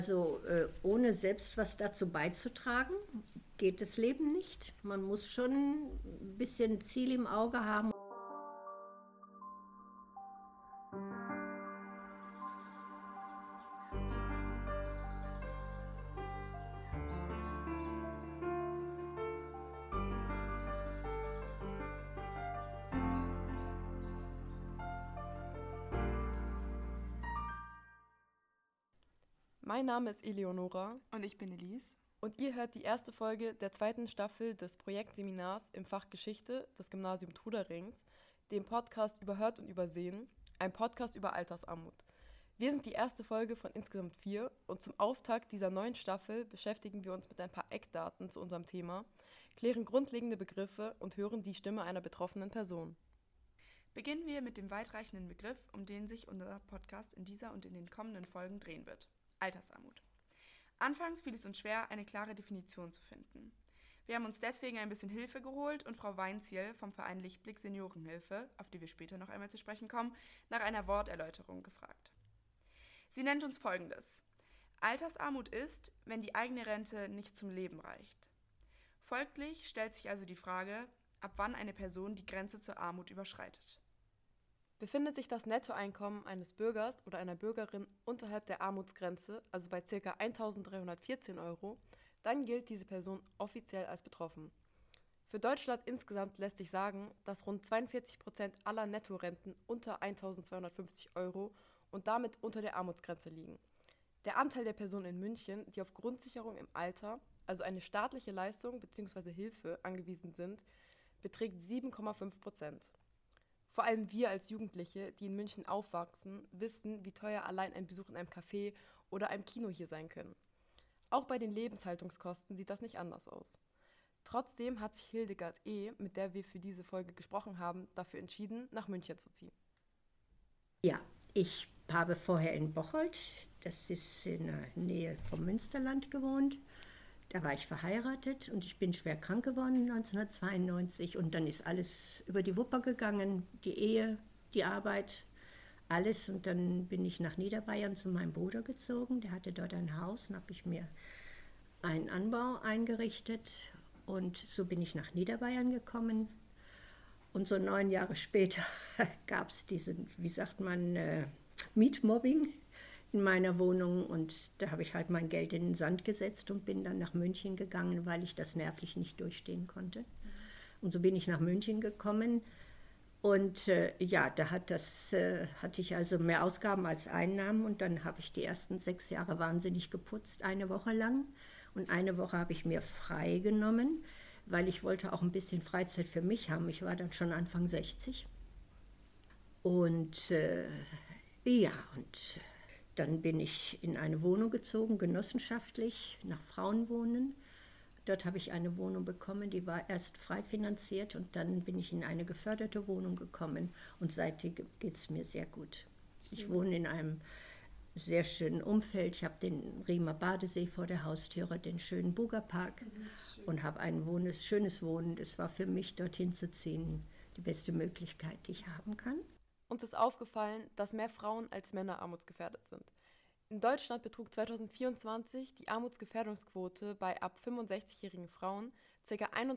Also ohne selbst was dazu beizutragen, geht das Leben nicht. Man muss schon ein bisschen Ziel im Auge haben. Mein Name ist Eleonora Und ich bin Elise. und ihr hört die erste Folge der zweiten Staffel des Projektseminars im Fach Geschichte des Gymnasium Truderings, dem Podcast Überhört und Übersehen, ein Podcast über Altersarmut. Wir sind die erste Folge von insgesamt 4 und zum Auftakt dieser neuen Staffel beschäftigen wir uns mit ein paar Eckdaten zu unserem Thema, klären grundlegende Begriffe und hören die Stimme einer betroffenen Person. Beginnen wir mit dem weitreichenden Begriff, um den sich unser Podcast in dieser und in den kommenden Folgen drehen wird: Altersarmut. Anfangs fiel es uns schwer, eine klare Definition zu finden. Wir haben uns deswegen ein bisschen Hilfe geholt und Frau Weinziel vom Verein Lichtblick Seniorenhilfe, auf die wir später noch einmal zu sprechen kommen, nach einer Worterläuterung gefragt. Sie nennt uns Folgendes: Altersarmut ist, wenn die eigene Rente nicht zum Leben reicht. Folglich stellt sich also die Frage, ab wann eine Person die Grenze zur Armut überschreitet. Befindet sich das Nettoeinkommen eines Bürgers oder einer Bürgerin unterhalb der Armutsgrenze, also bei ca. 1.314 Euro, dann gilt diese Person offiziell als betroffen. Für Deutschland insgesamt lässt sich sagen, dass rund 42% aller Nettorenten unter 1.250 Euro und damit unter der Armutsgrenze liegen. Der Anteil der Personen in München, die auf Grundsicherung im Alter, also eine staatliche Leistung bzw. Hilfe, angewiesen sind, beträgt 7,5%. Vor allem wir als Jugendliche, die in München aufwachsen, wissen, wie teuer allein ein Besuch in einem Café oder einem Kino hier sein können. Auch bei den Lebenshaltungskosten sieht das nicht anders aus. Trotzdem hat sich Hildegard E., mit der wir für diese Folge gesprochen haben, dafür entschieden, nach München zu ziehen. Ja, ich habe vorher in Bocholt, das ist in der Nähe vom Münsterland, gewohnt. Da war ich verheiratet und ich bin schwer krank geworden 1992 und dann ist alles über die Wupper gegangen, die Ehe, die Arbeit, alles. Und dann bin ich nach Niederbayern zu meinem Bruder gezogen, der hatte dort ein Haus und habe ich mir einen Anbau eingerichtet und so bin ich nach Niederbayern gekommen. Und so 9 Jahre später gab es diesen, wie sagt man, Mietmobbing in meiner Wohnung und da habe ich halt mein Geld in den Sand gesetzt und bin dann nach München gegangen, weil ich das nervlich nicht durchstehen konnte. Und so bin ich nach München gekommen und ja, da hatte ich also mehr Ausgaben als Einnahmen und dann habe ich die ersten 6 Jahre wahnsinnig geputzt, eine Woche lang. Und eine Woche habe ich mir frei genommen, weil ich wollte auch ein bisschen Freizeit für mich haben. Ich war dann schon Anfang 60 und ja, und dann bin ich in eine Wohnung gezogen, genossenschaftlich, nach Frauenwohnen. Dort habe ich eine Wohnung bekommen, die war erst frei finanziert und dann bin ich in eine geförderte Wohnung gekommen und seitdem geht es mir sehr gut. Ich wohne in einem sehr schönen Umfeld. Ich habe den Riemer Badesee vor der Haustüre, den schönen Bugerpark und habe ein schönes Wohnen. Das war für mich, dorthin zu ziehen, die beste Möglichkeit, die ich haben kann. Uns ist aufgefallen, dass mehr Frauen als Männer armutsgefährdet sind. In Deutschland betrug 2024 die Armutsgefährdungsquote bei ab 65-jährigen Frauen ca.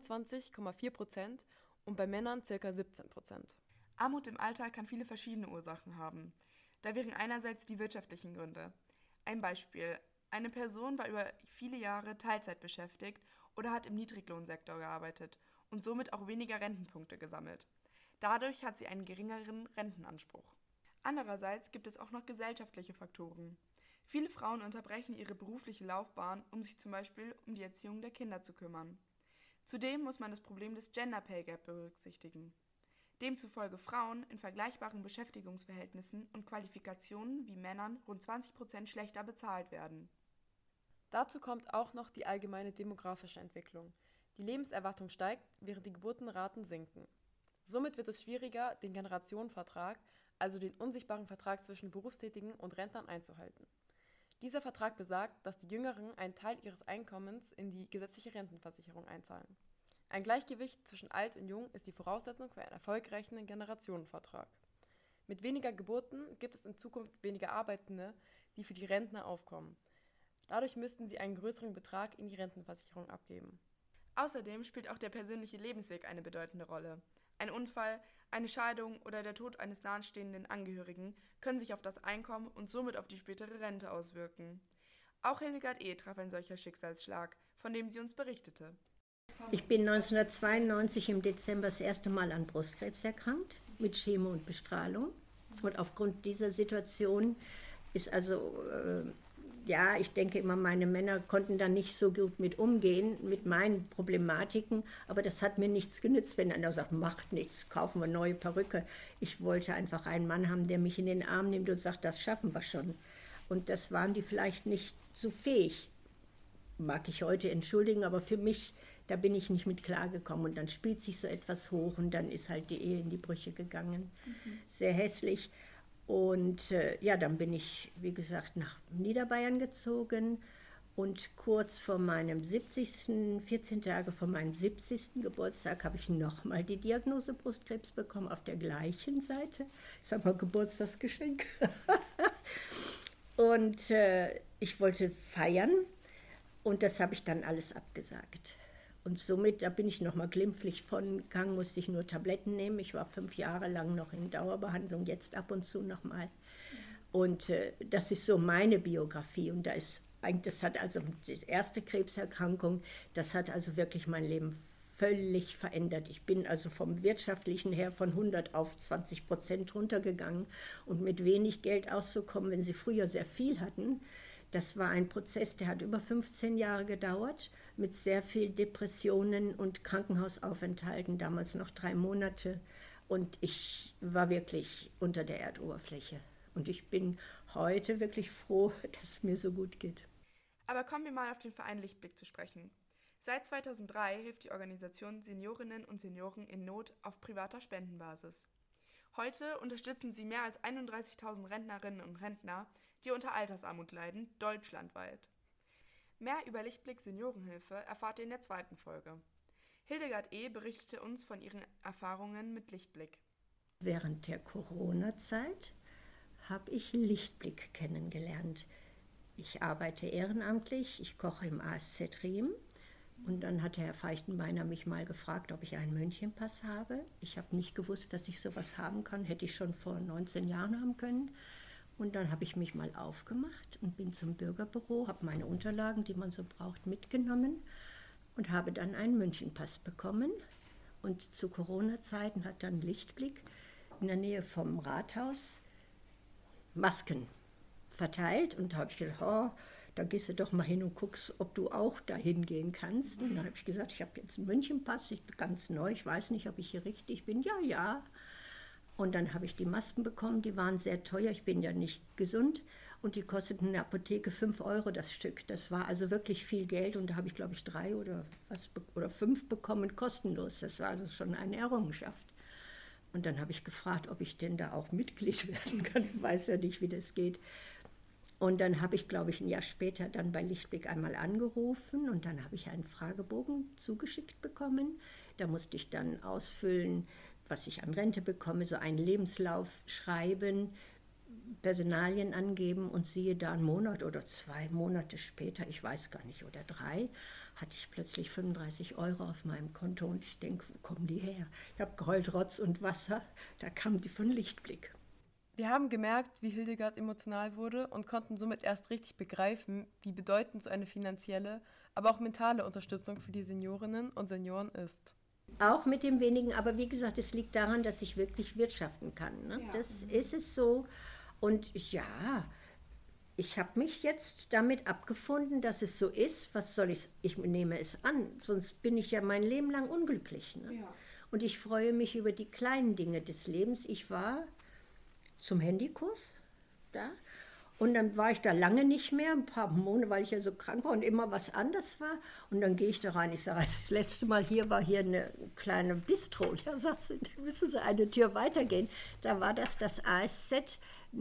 21,4% und bei Männern ca. 17%. Armut im Alter kann viele verschiedene Ursachen haben. Da wären einerseits die wirtschaftlichen Gründe. Ein Beispiel: Eine Person war über viele Jahre Teilzeit beschäftigt oder hat im Niedriglohnsektor gearbeitet und somit auch weniger Rentenpunkte gesammelt. Dadurch hat sie einen geringeren Rentenanspruch. Andererseits gibt es auch noch gesellschaftliche Faktoren. Viele Frauen unterbrechen ihre berufliche Laufbahn, um sich zum Beispiel um die Erziehung der Kinder zu kümmern. Zudem muss man das Problem des Gender Pay Gap berücksichtigen. Demzufolge Frauen in vergleichbaren Beschäftigungsverhältnissen und Qualifikationen wie Männern rund 20% schlechter bezahlt werden. Dazu kommt auch noch die allgemeine demografische Entwicklung. Die Lebenserwartung steigt, während die Geburtenraten sinken. Somit wird es schwieriger, den Generationenvertrag, also den unsichtbaren Vertrag zwischen Berufstätigen und Rentnern, einzuhalten. Dieser Vertrag besagt, dass die Jüngeren einen Teil ihres Einkommens in die gesetzliche Rentenversicherung einzahlen. Ein Gleichgewicht zwischen Alt und Jung ist die Voraussetzung für einen erfolgreichen Generationenvertrag. Mit weniger Geburten gibt es in Zukunft weniger Arbeitende, die für die Rentner aufkommen. Dadurch müssten sie einen größeren Betrag in die Rentenversicherung abgeben. Außerdem spielt auch der persönliche Lebensweg eine bedeutende Rolle. Ein Unfall, eine Scheidung oder der Tod eines nahestehenden Angehörigen können sich auf das Einkommen und somit auf die spätere Rente auswirken. Auch Hildegard E. traf ein solcher Schicksalsschlag, von dem sie uns berichtete. Ich bin 1992 im Dezember das erste Mal an Brustkrebs erkrankt, mit Chemo und Bestrahlung. Und aufgrund dieser Situation ist ich denke immer, meine Männer konnten da nicht so gut mit umgehen, mit meinen Problematiken. Aber das hat mir nichts genützt, wenn einer sagt, macht nichts, kaufen wir neue Perücke. Ich wollte einfach einen Mann haben, der mich in den Arm nimmt und sagt, das schaffen wir schon. Und das waren die vielleicht nicht so fähig. Mag ich heute entschuldigen, aber für mich, da bin ich nicht mit klargekommen. Und dann spielt sich so etwas hoch und dann ist halt die Ehe in die Brüche gegangen. Sehr hässlich. Und dann bin ich, wie gesagt, nach Niederbayern gezogen und kurz vor meinem 14 Tage vor meinem 70. Geburtstag, habe ich nochmal die Diagnose Brustkrebs bekommen, auf der gleichen Seite. Ich sag mal, Geburtstagsgeschenk. Und ich wollte feiern und das habe ich dann alles abgesagt. Und somit, da bin ich nochmal glimpflich von gegangen, musste ich nur Tabletten nehmen. Ich war 5 Jahre lang noch in Dauerbehandlung, jetzt ab und zu nochmal. Und das ist so meine Biografie. Und das hat also die erste Krebserkrankung, das hat also wirklich mein Leben völlig verändert. Ich bin also vom Wirtschaftlichen her von 100 auf 20% runtergegangen. Und mit wenig Geld auszukommen, wenn sie früher sehr viel hatten, das war ein Prozess, der hat über 15 Jahre gedauert, mit sehr viel Depressionen und Krankenhausaufenthalten, damals noch 3 Monate. Und ich war wirklich unter der Erdoberfläche. Und ich bin heute wirklich froh, dass es mir so gut geht. Aber kommen wir mal auf den Verein Lichtblick zu sprechen. Seit 2003 hilft die Organisation Seniorinnen und Senioren in Not auf privater Spendenbasis. Heute unterstützen sie mehr als 31.000 Rentnerinnen und Rentner, die unter Altersarmut leiden, deutschlandweit. Mehr über Lichtblick Seniorenhilfe erfahrt ihr in der 2. Folge. Hildegard E. berichtete uns von ihren Erfahrungen mit Lichtblick. Während der Corona-Zeit habe ich Lichtblick kennengelernt. Ich arbeite ehrenamtlich, ich koche im ASZ Riem. Und dann hat der Herr Feichtenbeiner mich mal gefragt, ob ich einen Mönchenpass habe. Ich habe nicht gewusst, dass ich sowas haben kann. Hätte ich schon vor 19 Jahren haben können. Und dann habe ich mich mal aufgemacht und bin zum Bürgerbüro, habe meine Unterlagen, die man so braucht, mitgenommen und habe dann einen Münchenpass bekommen. Und zu Corona-Zeiten hat dann Lichtblick in der Nähe vom Rathaus Masken verteilt. Und da habe ich gedacht, da gehst du doch mal hin und guckst, ob du auch dahin gehen kannst. Und dann habe ich gesagt, ich habe jetzt einen Münchenpass, ich bin ganz neu, ich weiß nicht, ob ich hier richtig bin. Ja. Und dann habe ich die Masken bekommen, die waren sehr teuer, ich bin ja nicht gesund. Und die kosteten in der Apotheke 5 € das Stück. Das war also wirklich viel Geld und da habe ich, glaube ich, 3 oder 5 bekommen, kostenlos. Das war also schon eine Errungenschaft. Und dann habe ich gefragt, ob ich denn da auch Mitglied werden kann. Ich weiß ja nicht, wie das geht. Und dann habe ich, glaube ich, ein Jahr später dann bei Lichtblick einmal angerufen und dann habe ich einen Fragebogen zugeschickt bekommen. Da musste ich dann ausfüllen, was ich an Rente bekomme, so einen Lebenslauf schreiben, Personalien angeben und siehe da, 1 Monat oder 2 Monate später, ich weiß gar nicht, oder 3, hatte ich plötzlich 35 € auf meinem Konto und ich denke, wo kommen die her? Ich habe geheult, Rotz und Wasser, da kamen die von Lichtblick. Wir haben gemerkt, wie Hildegard emotional wurde und konnten somit erst richtig begreifen, wie bedeutend so eine finanzielle, aber auch mentale Unterstützung für die Seniorinnen und Senioren ist. Auch mit dem wenigen, aber wie gesagt, es liegt daran, dass ich wirklich wirtschaften kann. Ne? Ja. Das ist es so. Und ja, ich habe mich jetzt damit abgefunden, dass es so ist. Was soll ich nehme es an, sonst bin ich ja mein Leben lang unglücklich. Ne? Ja. Und ich freue mich über die kleinen Dinge des Lebens. Ich war zum Handykurs da. Und dann war ich da lange nicht mehr, ein paar Monate, weil ich ja so krank war und immer was anderes war. Und dann gehe ich da rein. Ich sage, als das letzte Mal hier war hier eine kleine Bistro. Ja, sagt sie, da müssen Sie eine Tür weitergehen. Da war das ASZ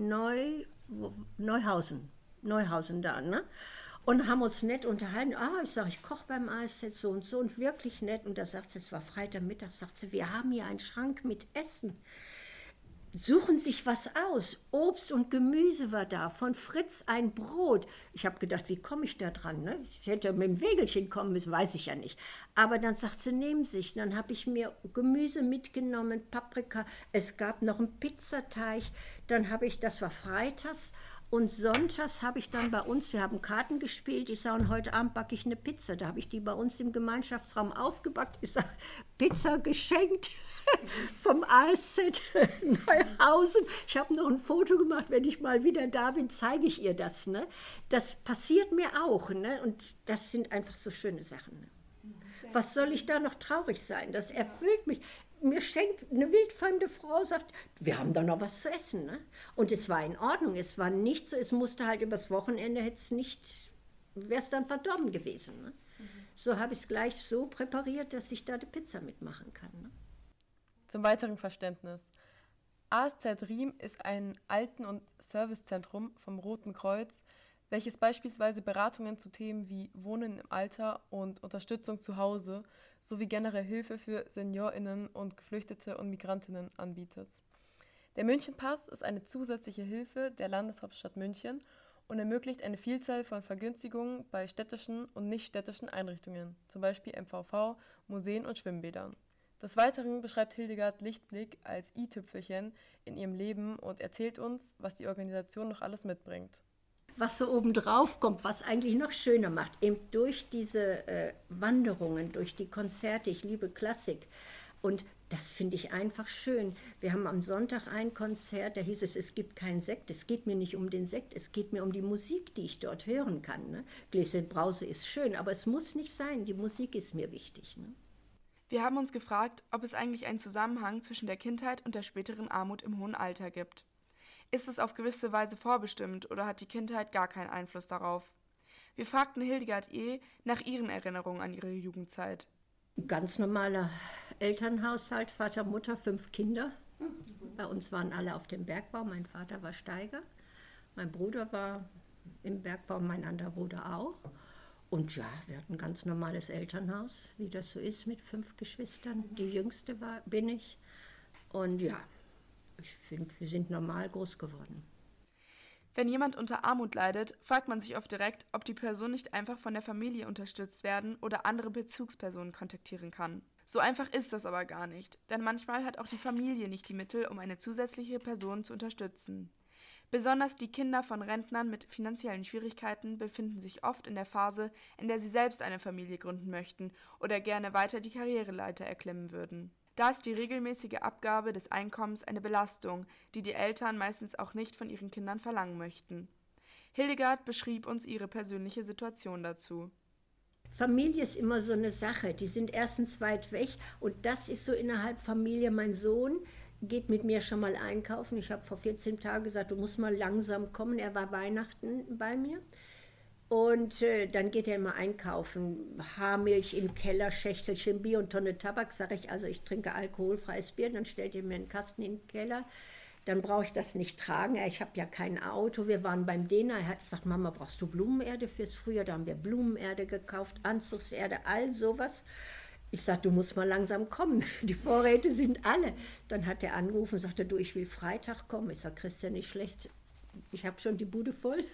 Neuhausen da, ne? Und haben uns nett unterhalten. Ich sage, ich koche beim ASZ so und wirklich nett. Und da sagt sie, es war Freitagmittag, sagt sie, wir haben hier einen Schrank mit Essen. suchen sich was aus. Obst und Gemüse war da, von Fritz ein Brot. Ich habe gedacht, wie komme ich da dran? Ne? Ich hätte mit dem Wägelchen kommen müssen, weiß ich ja nicht. Aber dann sagt sie, nehmen sich. Dann habe ich mir Gemüse mitgenommen, Paprika. Es gab noch einen Pizzateig. Dann habe ich, das war freitags. Und sonntags habe ich dann bei uns, wir haben Karten gespielt, ich sage, und heute Abend backe ich eine Pizza. Da habe ich die bei uns im Gemeinschaftsraum aufgebackt. Ich sage, Pizza geschenkt vom ASZ Neuhausen. Ich habe noch ein Foto gemacht, wenn ich mal wieder da bin, zeige ich ihr das. Ne? Das passiert mir auch. Ne? Und das sind einfach so schöne Sachen. Ne? Was soll ich da noch traurig sein? Das erfüllt mich. Mir schenkt eine wildfremde Frau, sagt, wir haben da noch was zu essen. Ne? Und es war in Ordnung, es war nicht so, es musste halt übers Wochenende, wäre es dann verdorben gewesen. Ne? So habe ich es gleich so präpariert, dass ich da die Pizza mitmachen kann. Ne? Zum weiteren Verständnis. ASZ Riem ist ein Alten- und Servicezentrum vom Roten Kreuz, welches beispielsweise Beratungen zu Themen wie Wohnen im Alter und Unterstützung zu Hause sowie generell Hilfe für SeniorInnen und Geflüchtete und Migrantinnen anbietet. Der Münchenpass ist eine zusätzliche Hilfe der Landeshauptstadt München und ermöglicht eine Vielzahl von Vergünstigungen bei städtischen und nichtstädtischen Einrichtungen, zum Beispiel MVV, Museen und Schwimmbädern. Des Weiteren beschreibt Hildegard Lichtblick als i-Tüpfelchen in ihrem Leben und erzählt uns, was die Organisation noch alles mitbringt. Was so obendrauf kommt, was eigentlich noch schöner macht, eben durch diese Wanderungen, durch die Konzerte, ich liebe Klassik und das finde ich einfach schön. Wir haben am Sonntag ein Konzert, da hieß es gibt keinen Sekt, es geht mir nicht um den Sekt, es geht mir um die Musik, die ich dort hören kann. Ne? Gläschen Brause ist schön, aber es muss nicht sein, die Musik ist mir wichtig. Ne? Wir haben uns gefragt, ob es eigentlich einen Zusammenhang zwischen der Kindheit und der späteren Armut im hohen Alter gibt. Ist es auf gewisse Weise vorbestimmt oder hat die Kindheit gar keinen Einfluss darauf? Wir fragten Hildegard nach ihren Erinnerungen an ihre Jugendzeit. Ganz normaler Elternhaushalt, Vater, Mutter, 5 Kinder. Bei uns waren alle auf dem Bergbau, mein Vater war Steiger, mein Bruder war im Bergbau, mein anderer Bruder auch. Und ja, wir hatten ein ganz normales Elternhaus, wie das so ist mit 5 Geschwistern. Die jüngste bin ich. Und ja, ich finde, wir sind normal groß geworden. Wenn jemand unter Armut leidet, fragt man sich oft direkt, ob die Person nicht einfach von der Familie unterstützt werden oder andere Bezugspersonen kontaktieren kann. So einfach ist das aber gar nicht, denn manchmal hat auch die Familie nicht die Mittel, um eine zusätzliche Person zu unterstützen. Besonders die Kinder von Rentnern mit finanziellen Schwierigkeiten befinden sich oft in der Phase, in der sie selbst eine Familie gründen möchten oder gerne weiter die Karriereleiter erklimmen würden. Da ist die regelmäßige Abgabe des Einkommens eine Belastung, die die Eltern meistens auch nicht von ihren Kindern verlangen möchten. Hildegard beschrieb uns ihre persönliche Situation dazu. Familie ist immer so eine Sache, die sind erstens weit weg und das ist so innerhalb Familie. Mein Sohn geht mit mir schon mal einkaufen. Ich habe vor 14 Tagen gesagt, du musst mal langsam kommen. Er war Weihnachten bei mir. Und dann geht er immer einkaufen. Haarmilch im Keller, Schächtelchen Bier und Tonne Tabak. Sage ich, also ich trinke alkoholfreies Bier. Dann stellt er mir einen Kasten in den Keller. Dann brauche ich das nicht tragen. Ich habe ja kein Auto. Wir waren beim Däner. Er hat gesagt, Mama, brauchst du Blumenerde fürs Frühjahr? Da haben wir Blumenerde gekauft, Anzugserde, all sowas. Ich sagte, du musst mal langsam kommen, die Vorräte sind alle. Dann hat er angerufen und sagte, du, ich will Freitag kommen. Ich sage, Christian, nicht schlecht, ich habe schon die Bude voll.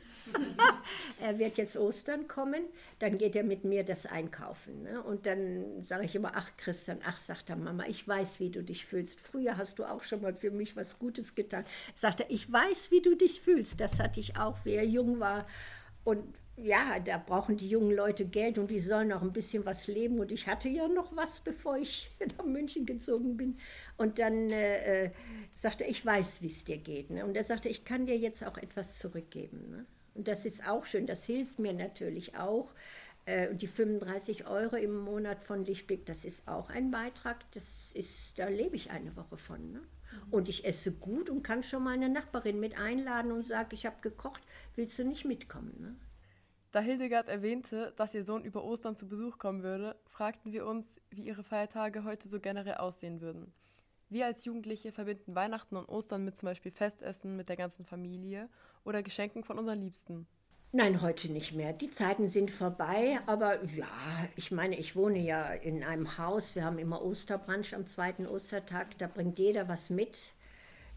Er wird jetzt Ostern kommen, dann geht er mit mir das einkaufen. Ne? Und dann sage ich immer, ach Christian, ach, sagt er, Mama, ich weiß, wie du dich fühlst. Früher hast du auch schon mal für mich was Gutes getan. Sagt er, ich weiß, wie du dich fühlst. Das hatte ich auch, wie er jung war. Und ja, da brauchen die jungen Leute Geld und die sollen auch ein bisschen was leben. Und ich hatte ja noch was, bevor ich nach München gezogen bin. Und dann sagte er, ich weiß, wie es dir geht. Ne? Und er sagte, ich kann dir jetzt auch etwas zurückgeben. Ne? Und das ist auch schön, das hilft mir natürlich auch. Und die 35 € im Monat von Lichtblick, das ist auch ein Beitrag. Da lebe ich eine Woche von. Ne? Und ich esse gut und kann schon mal eine Nachbarin mit einladen und sage, ich habe gekocht, willst du nicht mitkommen? Ne? Da Hildegard erwähnte, dass ihr Sohn über Ostern zu Besuch kommen würde, fragten wir uns, wie ihre Feiertage heute so generell aussehen würden. Wir als Jugendliche verbinden Weihnachten und Ostern mit zum Beispiel Festessen mit der ganzen Familie oder Geschenken von unseren Liebsten. Nein, heute nicht mehr. Die Zeiten sind vorbei, aber ja, ich meine, ich wohne ja in einem Haus, wir haben immer Osterbrunch am 2. Ostertag, da bringt jeder was mit.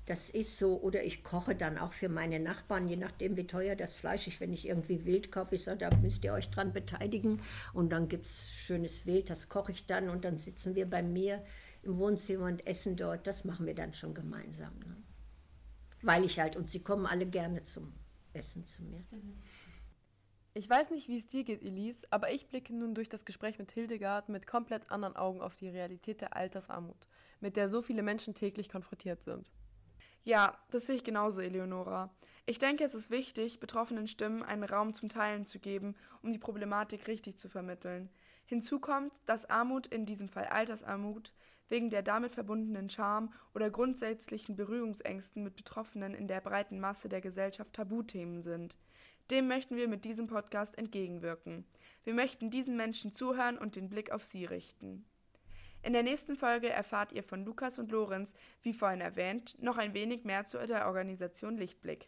Das ist so, oder ich koche dann auch für meine Nachbarn, je nachdem wie teuer das Fleisch ist. Wenn ich irgendwie Wild kaufe, ich sage, da müsst ihr euch dran beteiligen. Und dann gibt es schönes Wild, das koche ich dann und dann sitzen wir bei mir im Wohnzimmer und essen dort. Das machen wir dann schon gemeinsam. Ne? Weil ich halt, und sie kommen alle gerne zum Essen zu mir. Ich weiß nicht, wie es dir geht, Elise, aber ich blicke nun durch das Gespräch mit Hildegard mit komplett anderen Augen auf die Realität der Altersarmut, mit der so viele Menschen täglich konfrontiert sind. Ja, das sehe ich genauso, Eleonora. Ich denke, es ist wichtig, betroffenen Stimmen einen Raum zum Teilen zu geben, um die Problematik richtig zu vermitteln. Hinzu kommt, dass Armut, in diesem Fall Altersarmut, wegen der damit verbundenen Scham oder grundsätzlichen Berührungsängsten mit Betroffenen in der breiten Masse der Gesellschaft Tabuthemen sind. Dem möchten wir mit diesem Podcast entgegenwirken. Wir möchten diesen Menschen zuhören und den Blick auf sie richten. In der nächsten Folge erfahrt ihr von Lukas und Lorenz, wie vorhin erwähnt, noch ein wenig mehr zu der Organisation Lichtblick.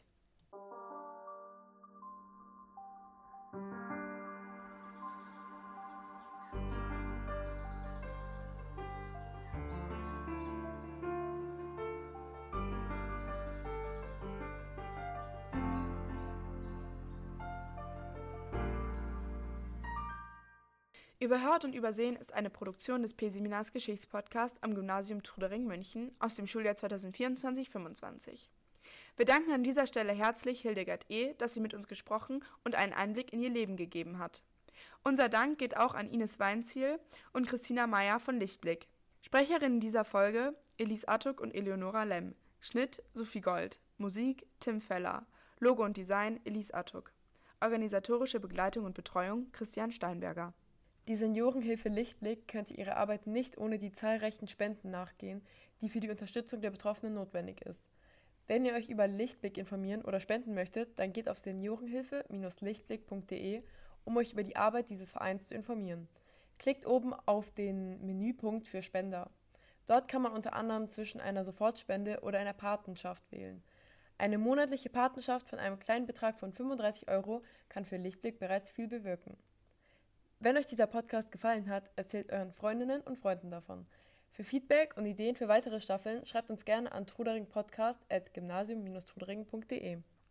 Überhört und Übersehen ist eine Produktion des P-Seminars Geschichtspodcast am Gymnasium Trudering-München aus dem Schuljahr 2024/25. Wir danken an dieser Stelle herzlich Hildegard E., dass sie mit uns gesprochen und einen Einblick in ihr Leben gegeben hat. Unser Dank geht auch an Ines Weinziel und Christina Meyer von Lichtblick. Sprecherinnen dieser Folge Elise Attuk und Eleonora Lemm. Schnitt Sophie Gold. Musik Tim Feller. Logo und Design Elise Attuk. Organisatorische Begleitung und Betreuung Christian Steinberger. Die Seniorenhilfe Lichtblick könnte ihrer Arbeit nicht ohne die zahlreichen Spenden nachgehen, die für die Unterstützung der Betroffenen notwendig ist. Wenn ihr euch über Lichtblick informieren oder spenden möchtet, dann geht auf seniorenhilfe-lichtblick.de, um euch über die Arbeit dieses Vereins zu informieren. Klickt oben auf den Menüpunkt für Spender. Dort kann man unter anderem zwischen einer Sofortspende oder einer Patenschaft wählen. Eine monatliche Patenschaft von einem kleinen Betrag von 35 € kann für Lichtblick bereits viel bewirken. Wenn euch dieser Podcast gefallen hat, erzählt euren Freundinnen und Freunden davon. Für Feedback und Ideen für weitere Staffeln schreibt uns gerne an truderingpodcast@gymnasium-trudering.de.